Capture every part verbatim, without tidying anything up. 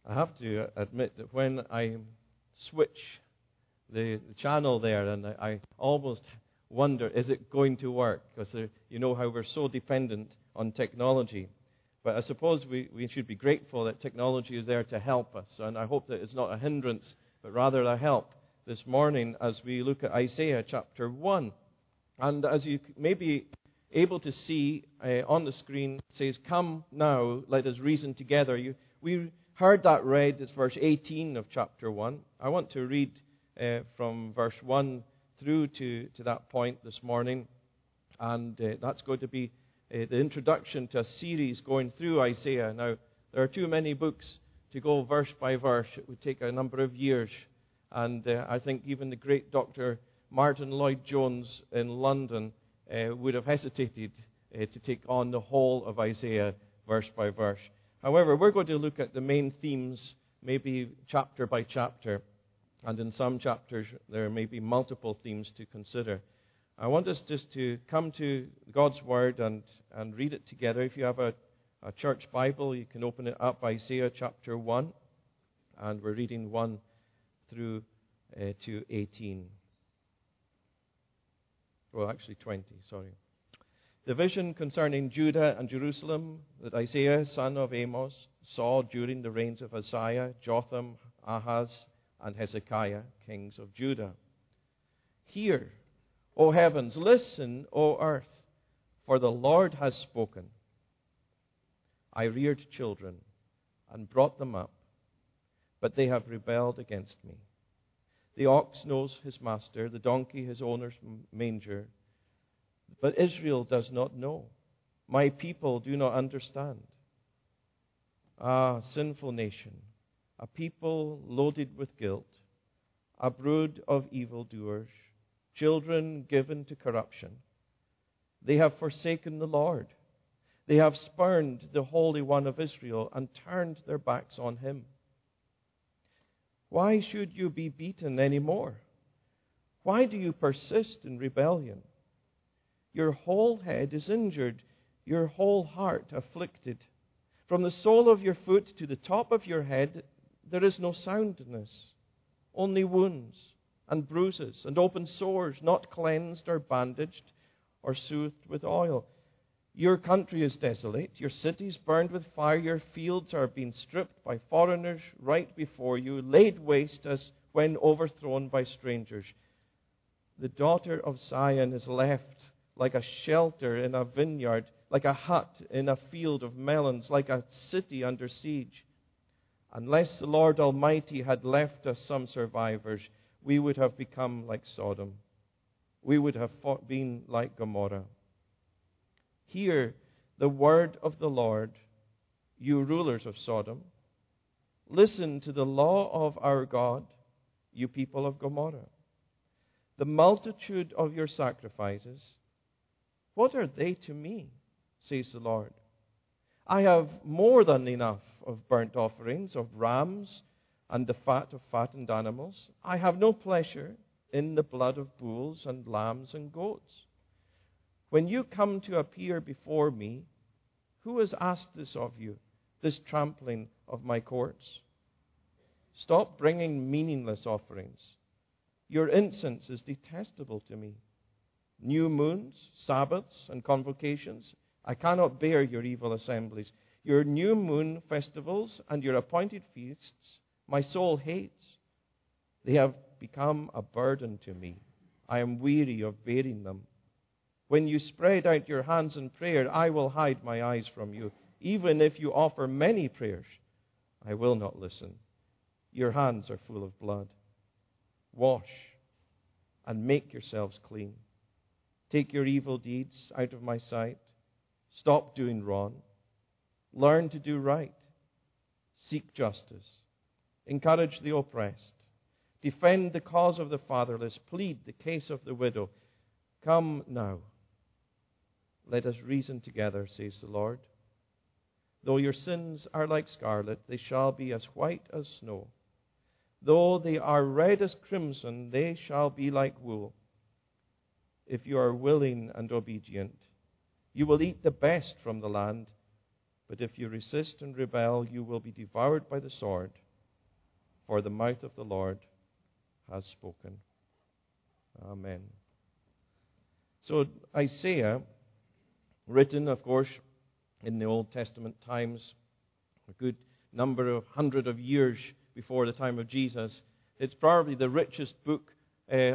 I have to admit that when I switch the, the channel there, and I, I almost wonder, is it going to work? Because you know how we're so dependent on technology. But I suppose we, we should be grateful that technology is there to help us. And I hope that it's not a hindrance, but rather a help this morning as we look at Isaiah chapter one. And as you may be able to see uh, on the screen, it says, "Come now, let us reason together." You, we heard that read. It's verse eighteen of chapter one. I want to read uh, from verse one through to, to that point this morning. And uh, that's going to be uh, the introduction to a series going through Isaiah. Now, there are too many books to go verse by verse. It would take a number of years. And uh, I think even the great Doctor Martin Lloyd-Jones in London uh, would have hesitated uh, to take on the whole of Isaiah verse by verse. However, we're going to look at the main themes, maybe chapter by chapter. And in some chapters, there may be multiple themes to consider. I want us just to come to God's Word and, and read it together. If you have a, a church Bible, you can open it up, Isaiah chapter one. And we're reading one through uh, to eighteen. Well, actually twenty, sorry. The vision concerning Judah and Jerusalem that Isaiah, son of Amos, saw during the reigns of Uzziah, Jotham, Ahaz, and Hezekiah, kings of Judah. Hear, O heavens, listen, O earth, for the Lord has spoken. I reared children and brought them up, but they have rebelled against me. The ox knows his master, the donkey his owner's manger, but Israel does not know. My people do not understand. Ah, sinful nation, a people loaded with guilt, a brood of evildoers, children given to corruption. They have forsaken the Lord. They have spurned the Holy One of Israel and turned their backs on him. Why should you be beaten any more? Why do you persist in rebellion? Your whole head is injured, your whole heart afflicted. From the sole of your foot to the top of your head, there is no soundness, only wounds and bruises and open sores, not cleansed or bandaged or soothed with oil. Your country is desolate, your cities burned with fire, your fields are being stripped by foreigners right before you, laid waste as when overthrown by strangers. The daughter of Zion is left like a shelter in a vineyard, like a hut in a field of melons, like a city under siege. Unless the Lord Almighty had left us some survivors, we would have become like Sodom. We would have been like Gomorrah. Hear the word of the Lord, you rulers of Sodom. Listen to the law of our God, you people of Gomorrah. The multitude of your sacrifices, what are they to me, says the Lord? I have more than enough of burnt offerings, of rams, and the fat of fattened animals. I have no pleasure in the blood of bulls and lambs and goats. When you come to appear before me, who has asked this of you, this trampling of my courts? Stop bringing meaningless offerings. Your incense is detestable to me. New moons, Sabbaths, and convocations, I cannot bear your evil assemblies. Your new moon festivals and your appointed feasts, my soul hates. They have become a burden to me. I am weary of bearing them. When you spread out your hands in prayer, I will hide my eyes from you. Even if you offer many prayers, I will not listen. Your hands are full of blood. Wash and make yourselves clean. Take your evil deeds out of my sight. Stop doing wrong. Learn to do right. Seek justice. Encourage the oppressed. Defend the cause of the fatherless. Plead the case of the widow. Come now. Let us reason together, says the Lord. Though your sins are like scarlet, they shall be as white as snow. Though they are red as crimson, they shall be like wool. If you are willing and obedient, you will eat the best from the land. But if you resist and rebel, you will be devoured by the sword, for the mouth of the Lord has spoken. Amen. So Isaiah, written, of course, in the Old Testament times, a good number of hundred of years before the time of Jesus, it's probably the richest book, uh,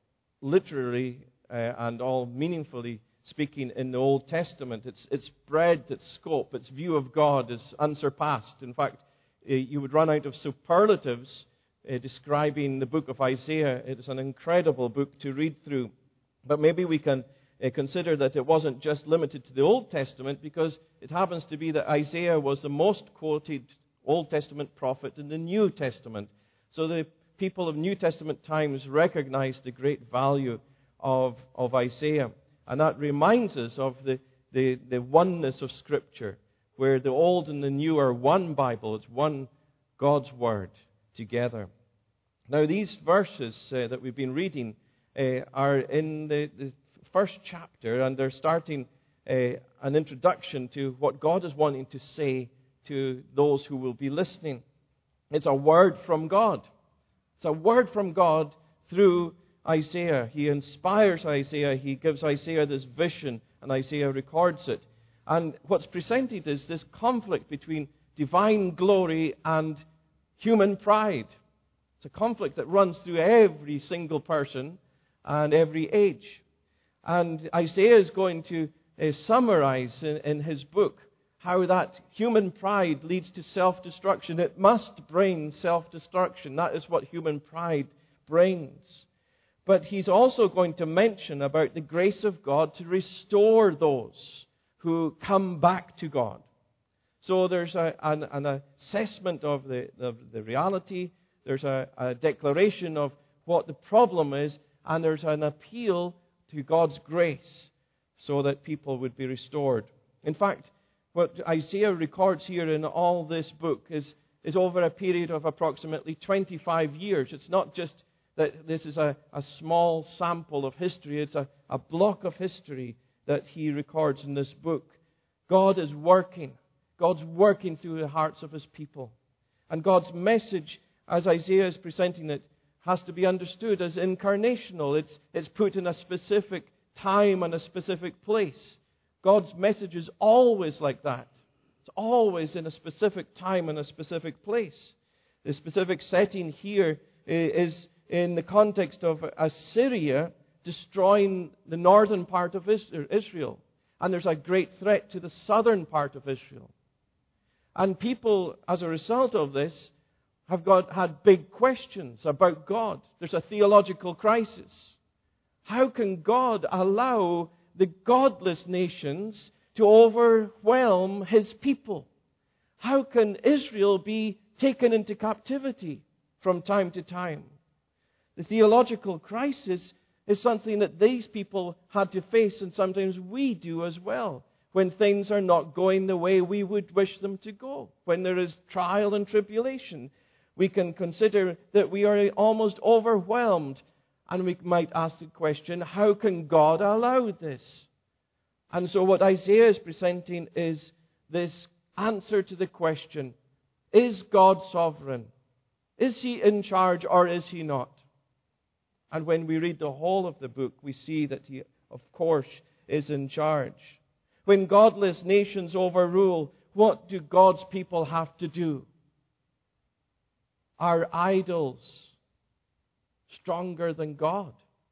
literally uh, and all meaningfully speaking, in the Old Testament. Its its breadth, its scope, its view of God is unsurpassed. In fact, uh, you would run out of superlatives uh, describing the book of Isaiah. It is an incredible book to read through. But maybe we can uh, consider that it wasn't just limited to the Old Testament, because it happens to be that Isaiah was the most quoted Old Testament prophet in the New Testament. So the people of New Testament times recognized the great value of, of Isaiah. And that reminds us of the, the, the oneness of Scripture, where the Old and the New are one Bible. It's one God's Word together. Now, these verses uh, that we've been reading uh, are in the, the first chapter, and they're starting uh, an introduction to what God is wanting to say to those who will be listening. It's a word from God. It's a word from God through Isaiah. He inspires Isaiah. He gives Isaiah this vision, and Isaiah records it. And what's presented is this conflict between divine glory and human pride. It's a conflict that runs through every single person and every age. And Isaiah is going to uh, summarize in, in his book how that human pride leads to self-destruction. It must bring self-destruction. That is what human pride brings. But he's also going to mention about the grace of God to restore those who come back to God. So there's a, an, an assessment of the, of the reality. There's a, a declaration of what the problem is. And there's an appeal to God's grace so that people would be restored. In fact, what Isaiah records here in all this book is, is over a period of approximately twenty-five years. It's not just that this is a, a small sample of history. It's a, a block of history that he records in this book. God is working. God's working through the hearts of His people. And God's message, as Isaiah is presenting it, has to be understood as incarnational. It's, it's put in a specific time and a specific place. God's message is always like that. It's always in a specific time and a specific place. The specific setting here is in the context of Assyria destroying the northern part of Israel. And there's a great threat to the southern part of Israel. And people, as a result of this, have got, had big questions about God. There's a theological crisis. How can God allow the godless nations to overwhelm His people? How can Israel be taken into captivity from time to time? The theological crisis is something that these people had to face, and sometimes we do as well, when things are not going the way we would wish them to go, when there is trial and tribulation. We can consider that we are almost overwhelmed, and we might ask the question, how can God allow this? And so what Isaiah is presenting is this answer to the question, is God sovereign? Is He in charge or is He not? And when we read the whole of the book, we see that He, of course, is in charge. When godless nations overrule, what do God's people have to do? Are idols stronger than God?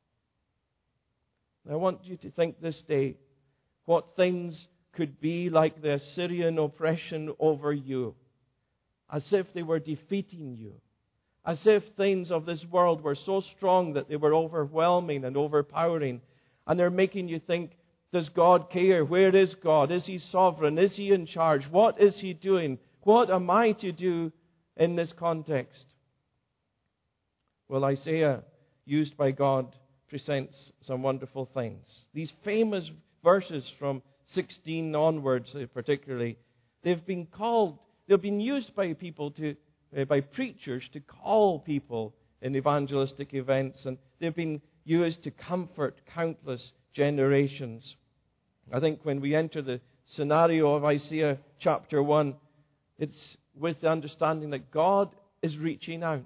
I want you to think this day what things could be like the Assyrian oppression over you, as if they were defeating you, as if things of this world were so strong that they were overwhelming and overpowering, and they're making you think, does God care? Where is God? Is He sovereign? Is He in charge? What is He doing? What am I to do in this context? Well, Isaiah, used by God, presents some wonderful things. These famous verses from sixteen onwards, particularly, they've been called, they've been used by people to, uh, by preachers to call people in evangelistic events, and they've been used to comfort countless generations. I think when we enter the scenario of Isaiah chapter one, it's with the understanding that God is reaching out.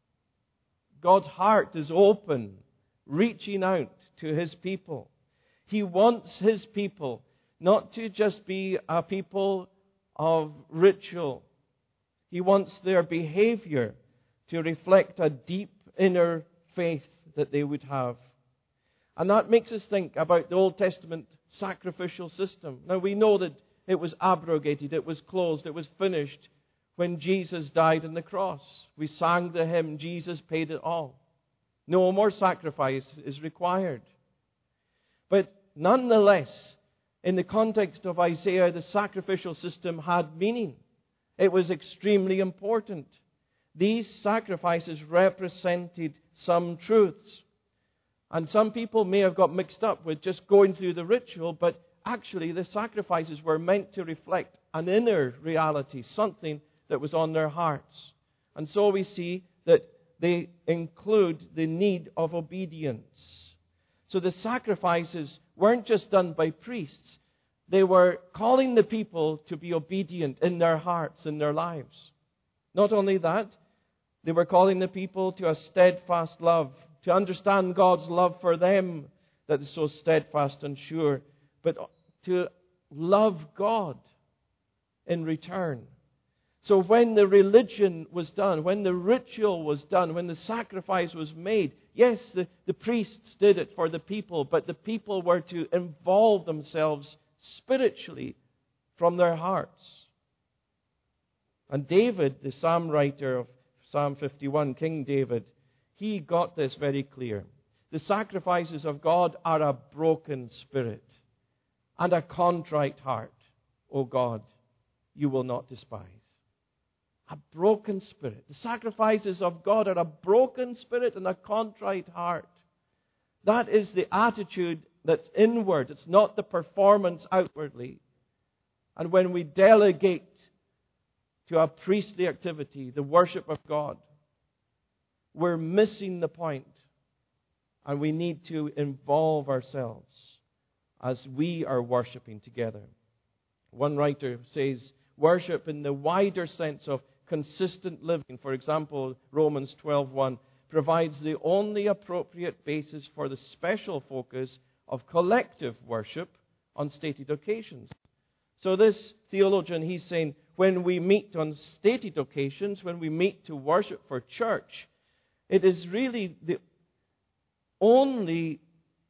God's heart is open, reaching out to His people. He wants His people not to just be a people of ritual. He wants their behavior to reflect a deep inner faith that they would have. And that makes us think about the Old Testament sacrificial system. Now we know that it was abrogated, it was closed, it was finished when Jesus died on the cross. We sang the hymn, Jesus paid it all. No more sacrifice is required. But nonetheless, in the context of Isaiah, the sacrificial system had meaning. It was extremely important. These sacrifices represented some truths. And some people may have got mixed up with just going through the ritual, but actually the sacrifices were meant to reflect an inner reality, something that was on their hearts. And so we see that they include the need of obedience. So the sacrifices weren't just done by priests. They were calling the people to be obedient in their hearts, in their lives. Not only that, they were calling the people to a steadfast love, to understand God's love for them that is so steadfast and sure, but to love God in return. So when the religion was done, when the ritual was done, when the sacrifice was made, yes, the, the priests did it for the people, but the people were to involve themselves spiritually from their hearts. And David, the psalm writer of Psalm fifty-one, King David, he got this very clear. The sacrifices of God are a broken spirit and a contrite heart, O God, you will not despise. A broken spirit. The sacrifices of God are a broken spirit and a contrite heart. That is the attitude that's inward. It's not the performance outwardly. And when we delegate to a priestly activity, the worship of God, we're missing the point. And we need to involve ourselves as we are worshiping together. One writer says, worship in the wider sense of consistent living, for example, Romans twelve one, provides the only appropriate basis for the special focus of collective worship on stated occasions. So this theologian, he's saying, when we meet on stated occasions, when we meet to worship for church, it is really the only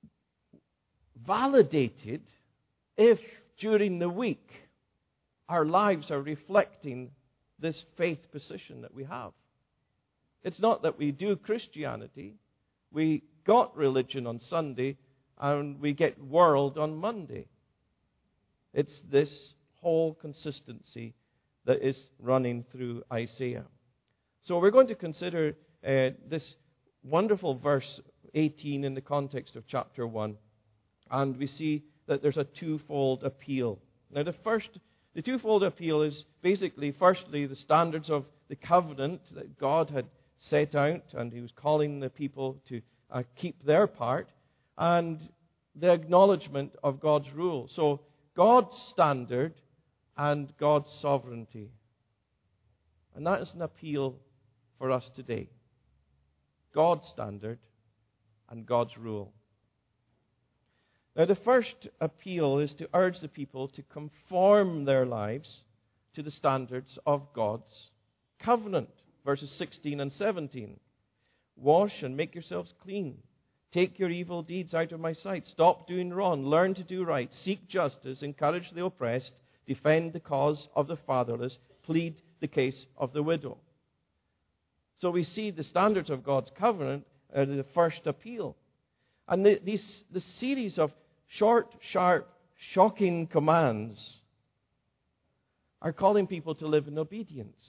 validated if during the week our lives are reflecting this faith position that we have. It's not that we do Christianity, we got religion on Sunday and we get world on Monday. It's this whole consistency that is running through Isaiah. So we're going to consider uh, this wonderful verse eighteen in the context of chapter one. And we see that there's a twofold appeal. Now the first, the twofold appeal is basically, firstly, the standards of the covenant that God had set out, and He was calling the people to uh, keep their part, and the acknowledgement of God's rule. So God's standard and God's sovereignty. And that is an appeal for us today. God's standard and God's rule. Now, the first appeal is to urge the people to conform their lives to the standards of God's covenant. Verses sixteen and seventeen. Wash and make yourselves clean. Take your evil deeds out of my sight. Stop doing wrong. Learn to do right. Seek justice. Encourage the oppressed. Defend the cause of the fatherless. Plead the case of the widow. So we see the standards of God's covenant are the first appeal. And the, these, the series of short, sharp, shocking commands are calling people to live in obedience.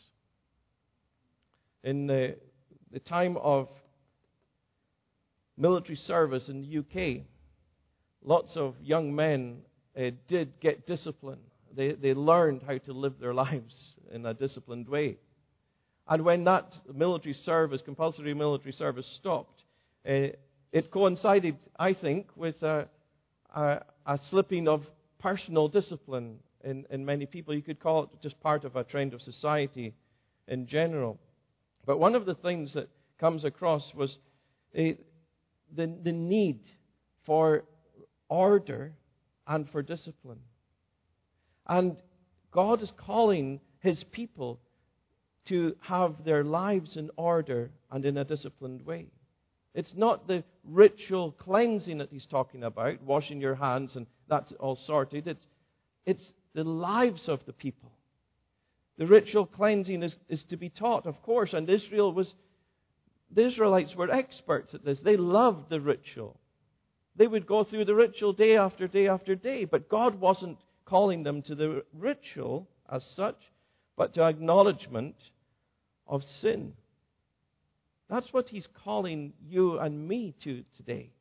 In the, the time of military service in the U K, lots of young men uh, did get discipline. They, they learned how to live their lives in a disciplined way. And when that military service, compulsory military service stopped, uh, it coincided, I think, with a, a, a slipping of personal discipline in, in many people. You could call it just part of a trend of society in general. But one of the things that comes across was a, the, the need for order and for discipline. And God is calling His people to have their lives in order and in a disciplined way. It's not the ritual cleansing that He's talking about, washing your hands and that's all sorted. It's, it's the lives of the people. The ritual cleansing is, is to be taught, of course, and Israel was, the Israelites were experts at this. They loved the ritual. They would go through the ritual day after day after day, but God wasn't calling them to the ritual as such, but to acknowledgement of sin. That's what He's calling you and me to today.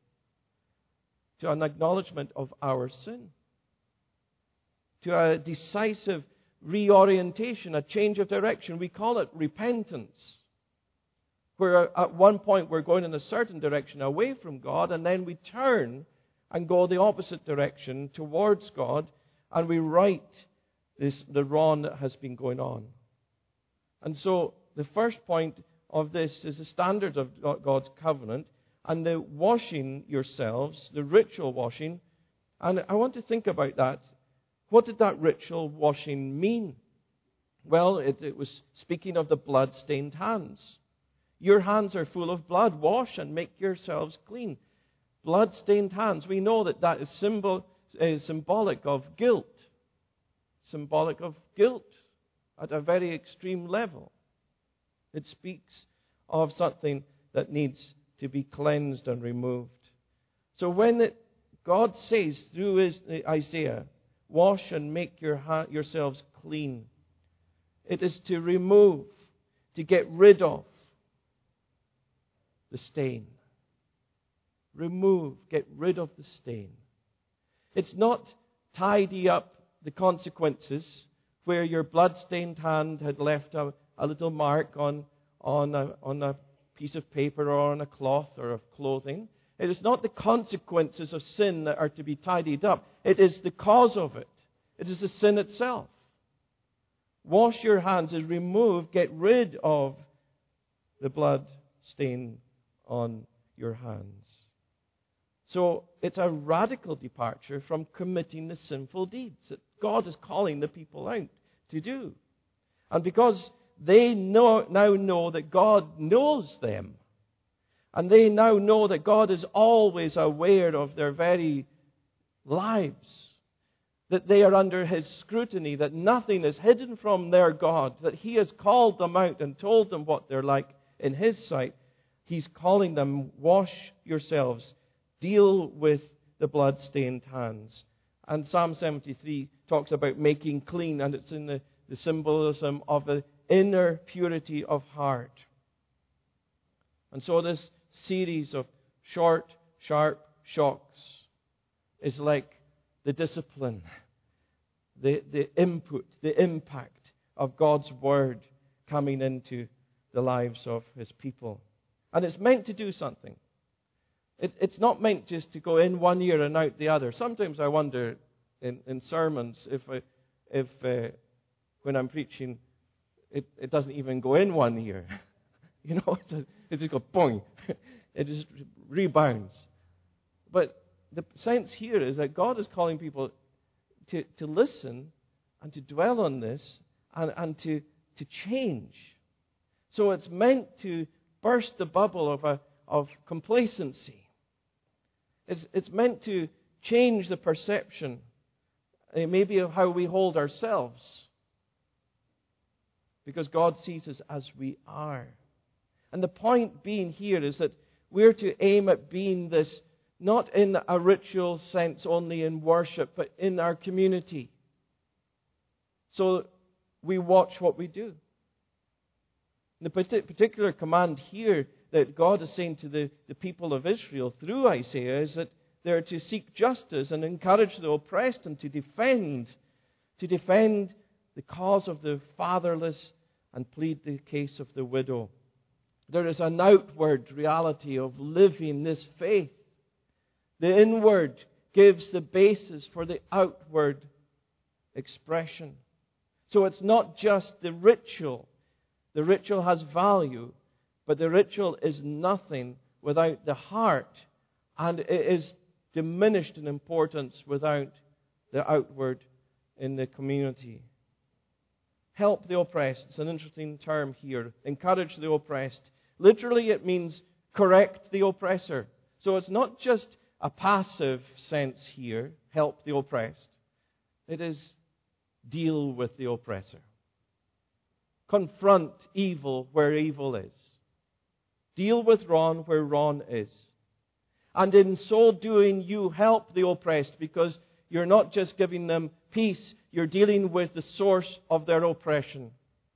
To an acknowledgement of our sin. To a decisive reorientation, a change of direction. We call it repentance. Where at one point we're going in a certain direction away from God, and then we turn and go the opposite direction towards God, and we right this, the wrong that has been going on. And so the first point of this is the standards of God's covenant and the washing yourselves, the ritual washing. And I want to think about that. What did that ritual washing mean? Well, it, it was speaking of the blood-stained hands. Your hands are full of blood. Wash and make yourselves clean. Blood-stained hands. We know that that is symbol, uh, symbolic of guilt. Symbolic of guilt at a very extreme level. It speaks of something that needs to be cleansed and removed. So when it, God says through his, Isaiah, wash and make your ha- yourselves clean, it is to remove, to get rid of the stain. Remove, get rid of the stain. It's not tidy up the consequences where your blood-stained hand had left a, a little mark on, on, a, on a piece of paper or on a cloth or of clothing. It is not the consequences of sin that are to be tidied up. It is the cause of it. It is the sin itself. Wash your hands is remove, get rid of the blood stain on your hands. So it's a radical departure from committing the sinful deeds that God is calling the people out to do. And because they know, now know that God knows them, and they now know that God is always aware of their very lives, that they are under His scrutiny, that nothing is hidden from their God, that He has called them out and told them what they're like in His sight. He's calling them, wash yourselves, deal with the blood-stained hands. And Psalm seventy-three talks about making clean, and it's in the, the symbolism of the inner purity of heart. And so this series of short, sharp shocks is like the discipline, the, the input, the impact of God's Word coming into the lives of His people. And it's meant to do something. It, it's not meant just to go in one ear and out the other. Sometimes I wonder in, in sermons if, I, if uh, when I'm preaching, it, it doesn't even go in one ear. You know, it's a, it just goes boing. It just rebounds. But the sense here is that God is calling people to, to listen and to dwell on this and, and to, to change. So it's meant to burst the bubble of, a, of complacency. It's, it's meant to change the perception, uh, maybe of how we hold ourselves. Because God sees us as we are. And the point being here is that we're to aim at being this, not in a ritual sense only in worship, but in our community. So we watch what we do. The particular command here that God is saying to the, the people of Israel through Isaiah is that they're to seek justice and encourage the oppressed and to defend, to defend the cause of the fatherless and plead the case of the widow. There is an outward reality of living this faith. The inward gives the basis for the outward expression. So it's not just the ritual. The ritual has value, but the ritual is nothing without the heart, and it is diminished in importance without the outward in the community. Help the oppressed. It's an interesting term here. Encourage the oppressed. Literally, it means correct the oppressor. So it's not just a passive sense here, help the oppressed. It is deal with the oppressor. Confront evil where evil is. Deal with wrong where wrong is. And in so doing, you help the oppressed, because you're not just giving them peace, you're dealing with the source of their oppression.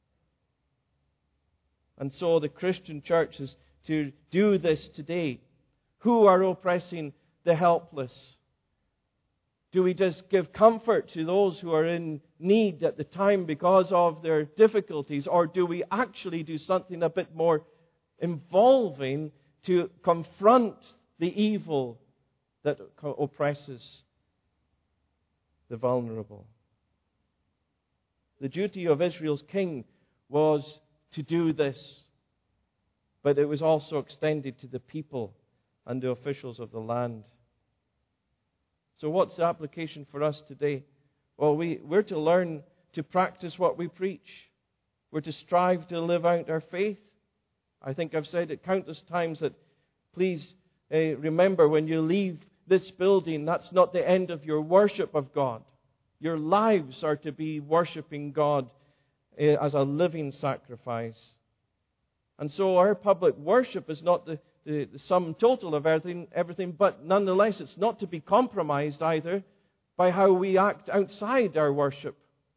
And so the Christian church is to do this today. Who are oppressing the helpless? Do we just give comfort to those who are in need at the time because of their difficulties? Or do we actually do something a bit more involving to confront the evil that oppresses the vulnerable? The duty of Israel's king was to do this, but it was also extended to the people and the officials of the land. So what's the application for us today? Well, we, we're to learn to practice what we preach. We're to strive to live out our faith. I think I've said it countless times that please uh, remember, when you leave this building, that's not the end of your worship of God. Your lives are to be worshiping God uh, as a living sacrifice. And so our public worship is not the The, the sum total of everything, everything, but nonetheless it's not to be compromised either by how we act outside our worship.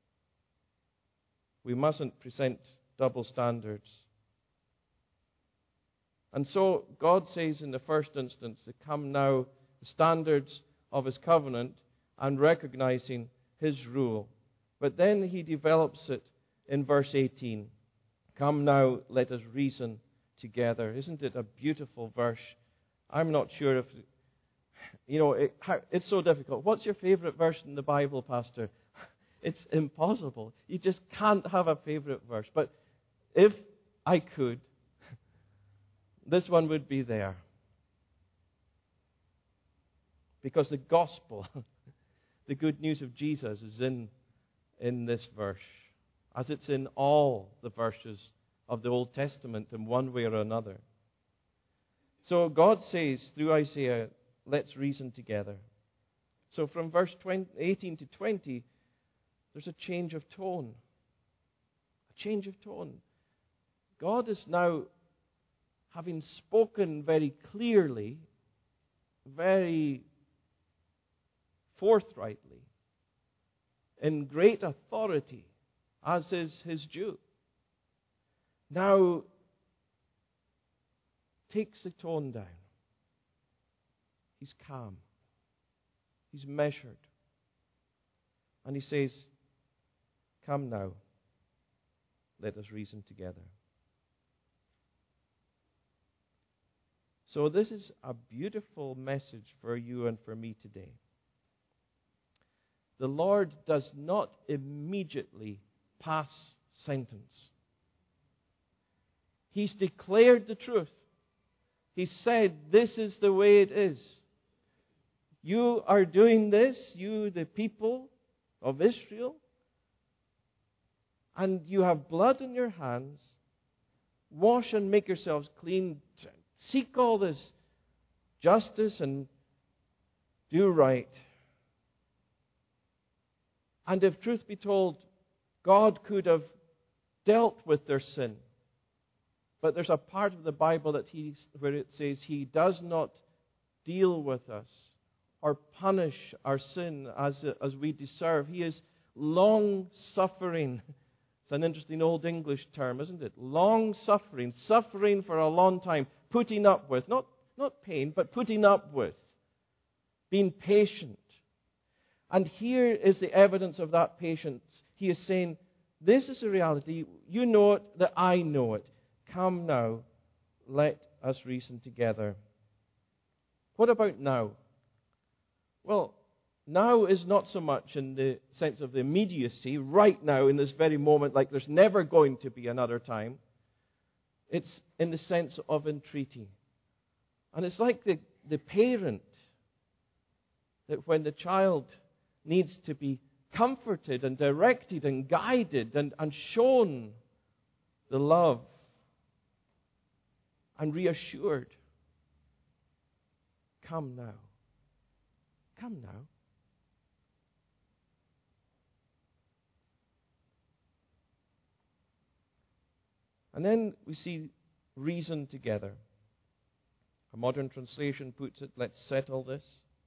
We mustn't present double standards. And so God says in the first instance to come now the standards of His covenant and recognizing His rule. But then He develops it in verse eighteen. Come now, let us reason together. Isn't it a beautiful verse? I'm not sure if, you know, it, how, it's so difficult. What's your favorite verse in the Bible, Pastor? It's impossible. You just can't have a favorite verse. But if I could, this one would be there. Because the gospel, the good news of Jesus, is in, in this verse, as it's in all the verses of the Old Testament in one way or another. So God says through Isaiah, let's reason together. So from verse eighteen to twenty, there's a change of tone. A change of tone. God is now, having spoken very clearly, very forthrightly, in great authority, as is His due, now takes the tone down. He's calm. He's measured. And He says, come now, let us reason together. So this is a beautiful message for you and for me today. The Lord does not immediately pass sentence. He's declared the truth. He said, this is the way it is. You are doing this, you the people of Israel, and you have blood in your hands. Wash and make yourselves clean. Seek all this justice and do right. And if truth be told, God could have dealt with their sin. But there's a part of the Bible that he, where it says He does not deal with us or punish our sin as, as we deserve. He is long-suffering. It's an interesting old English term, isn't it? Long-suffering. Suffering for a long time. Putting up with. Not, not pain, but putting up with. Being patient. And here is the evidence of that patience. He is saying, this is a reality. You know it, that I know it. Come now, let us reason together. What about now? Well, now is not so much in the sense of the immediacy, right now in this very moment, like there's never going to be another time. It's in the sense of entreaty. And it's like the, the parent, that when the child needs to be comforted and directed and guided and, and shown the love and reassured, come now. Come now. And then we see reason together. A modern translation puts it, let's settle this.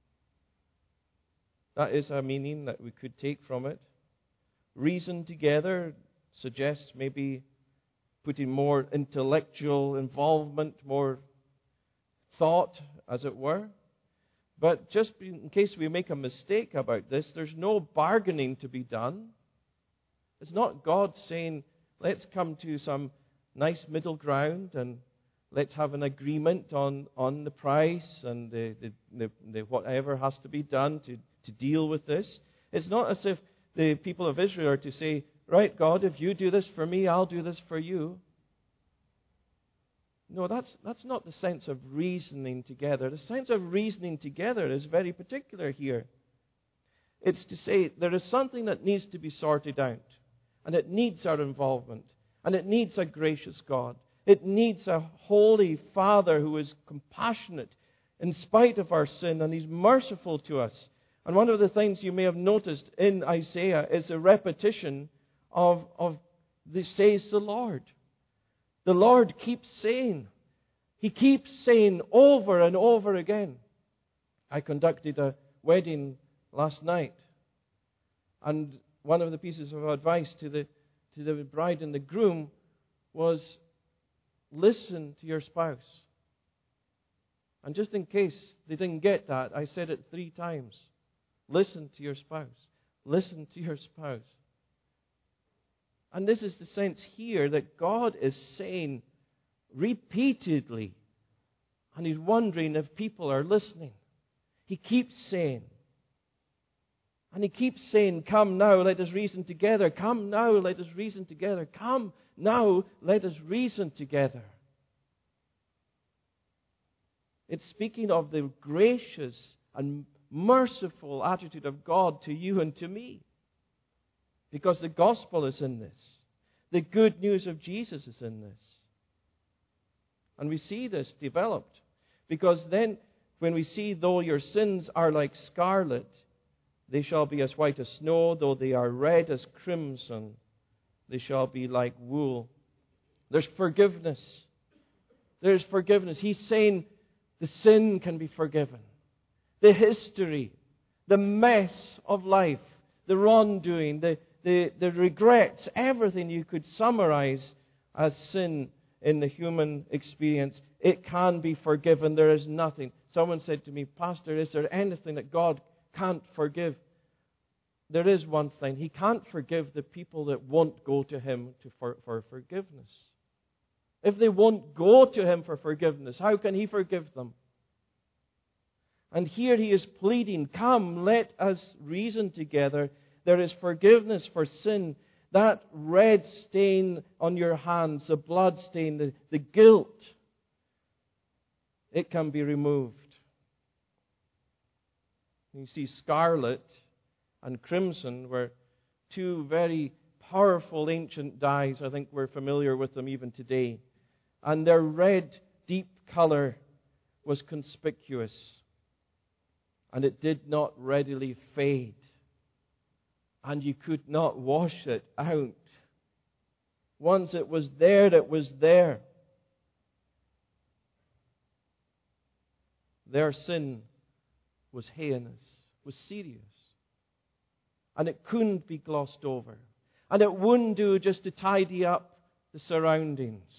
That is a meaning that we could take from it. Reason together suggests maybe putting more intellectual involvement, more thought, as it were. But just in case we make a mistake about this, there's no bargaining to be done. It's not God saying, let's come to some nice middle ground and let's have an agreement on, on the price and the, the, the, the whatever has to be done to, to deal with this. It's not as if the people of Israel are to say, right, God, if you do this for me, I'll do this for you. No, that's, that's not the sense of reasoning together. The sense of reasoning together is very particular here. It's to say there is something that needs to be sorted out, and it needs our involvement. And it needs a gracious God. It needs a holy Father who is compassionate in spite of our sin, and He's merciful to us. And one of the things you may have noticed in Isaiah is a repetition of, of the says the Lord. The Lord keeps saying. He keeps saying over and over again. I conducted a wedding last night, and one of the pieces of advice to the to the bride and the groom was, listen to your spouse. And just in case they didn't get that, I said it three times. Listen to your spouse. Listen to your spouse. And this is the sense here that God is saying repeatedly, and He's wondering if people are listening. He keeps saying, and He keeps saying, come now, let us reason together. Come now, let us reason together. Come now, let us reason together. It's speaking of the gracious and merciful attitude of God to you and to me. Because the gospel is in this. The good news of Jesus is in this. And we see this developed. Because then, when we see, though your sins are like scarlet, they shall be as white as snow, though they are red as crimson, they shall be like wool. There's forgiveness. There's forgiveness. He's saying the sin can be forgiven. The history, the mess of life, the wrongdoing, the, the, the regrets, everything you could summarize as sin in the human experience, it can be forgiven. There is nothing. Someone said to me, Pastor, is there anything that God can't forgive? There is one thing. He can't forgive the people that won't go to Him to for, for forgiveness. If they won't go to Him for forgiveness, how can He forgive them? And here He is pleading, come, let us reason together. There is forgiveness for sin. That red stain on your hands, the blood stain, the, the guilt, it can be removed. You see, scarlet and crimson were two very powerful ancient dyes. I think we're familiar with them even today. And their red, deep color was conspicuous. And it did not readily fade. And you could not wash it out. Once it was there, it was there. Their sin was heinous, was serious. And it couldn't be glossed over. And it wouldn't do just to tidy up the surroundings.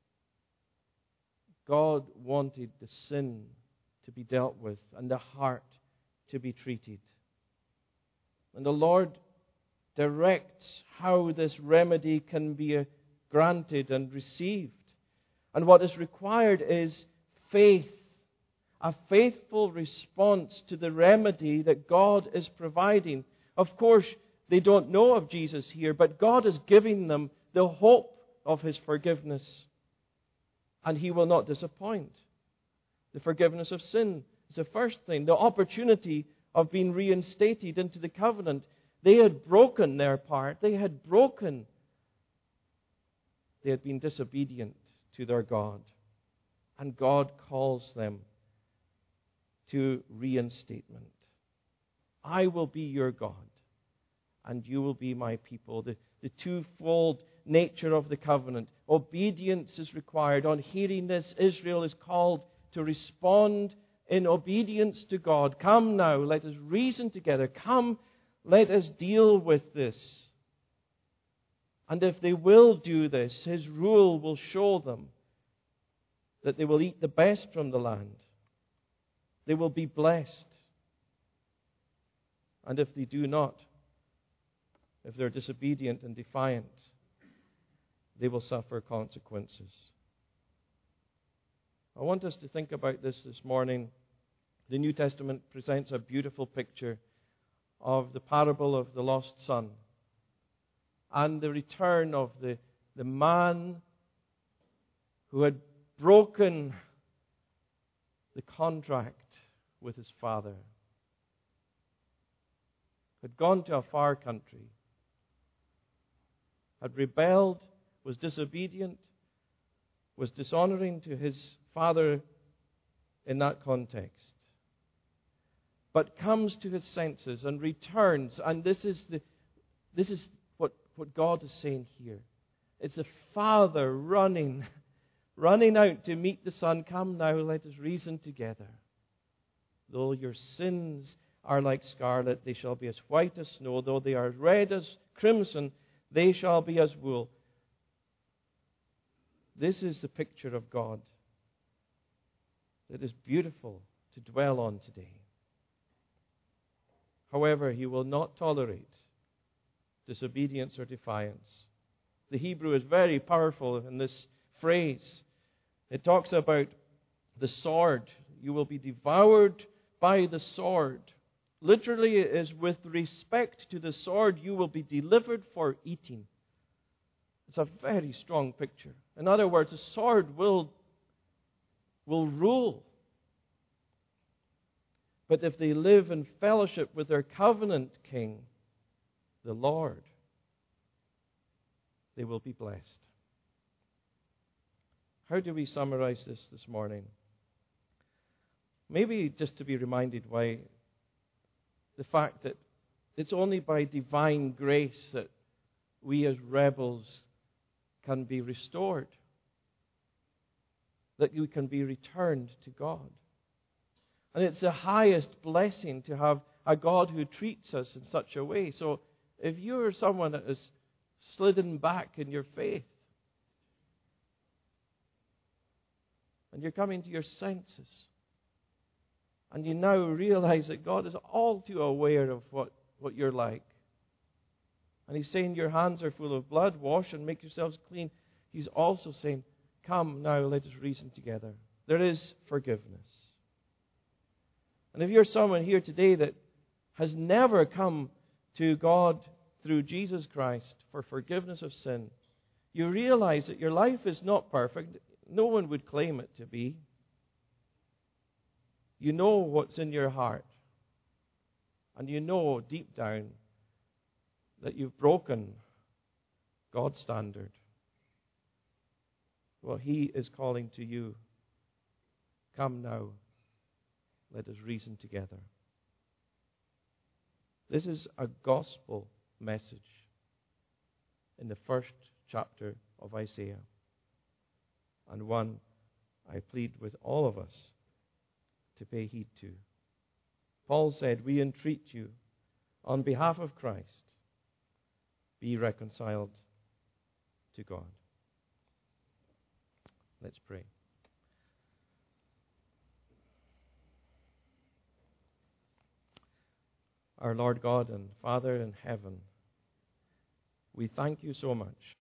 God wanted the sin to be dealt with and the heart to be treated. And the Lord directs how this remedy can be granted and received. And what is required is faith a faithful response to the remedy that God is providing. Of course, they don't know of Jesus here, but God is giving them the hope of His forgiveness. And He will not disappoint. The forgiveness of sin is the first thing. The opportunity of being reinstated into the covenant. They had broken their part. They had broken. They had been disobedient to their God. And God calls them to reinstatement. I will be your God, and you will be my people. The, the twofold nature of the covenant. Obedience is required. On hearing this, Israel is called to respond in obedience to God. Come now, let us reason together. Come, let us deal with this. And if they will do this, His rule will show them that they will eat the best from the land. They will be blessed. And if they do not, if they're disobedient and defiant, they will suffer consequences. I want us to think about this this morning. The New Testament presents a beautiful picture of the parable of the lost son and the return of the, the man who had broken the contract with his father, had gone to a far country, had rebelled, was disobedient, was dishonoring to his father in that context, but comes to his senses and returns. And this is the this is what, what God is saying here. It's the father running, running out to meet the son. Come now, let us reason together. Though your sins are like scarlet, they shall be as white as snow. Though they are red as crimson, they shall be as wool. This is the picture of God that is beautiful to dwell on today. However, He will not tolerate disobedience or defiance. The Hebrew is very powerful in this phrase. It talks about the sword. You will be devoured by the sword. Literally, it is with respect to the sword, you will be delivered for eating. It's a very strong picture. In other words, the sword will, will rule. But if they live in fellowship with their covenant king, the Lord, they will be blessed. How do we summarize this this morning? Maybe just to be reminded why the fact that it's only by divine grace that we as rebels can be restored, that we can be returned to God. And it's the highest blessing to have a God who treats us in such a way. So if you're someone that has slidden back in your faith, and you're coming to your senses, and you now realize that God is all too aware of what, what you're like, and He's saying your hands are full of blood, wash and make yourselves clean. He's also saying, come now, let us reason together. There is forgiveness. And if you're someone here today that has never come to God through Jesus Christ for forgiveness of sin, you realize that your life is not perfect. No one would claim it to be. You know what's in your heart. And you know deep down that you've broken God's standard. Well, He is calling to you. Come now, let us reason together. This is a gospel message in the first chapter of Isaiah, and one I plead with all of us to pay heed to. Paul said, we entreat you on behalf of Christ, be reconciled to God. Let's pray. Our Lord God and Father in heaven, we thank you so much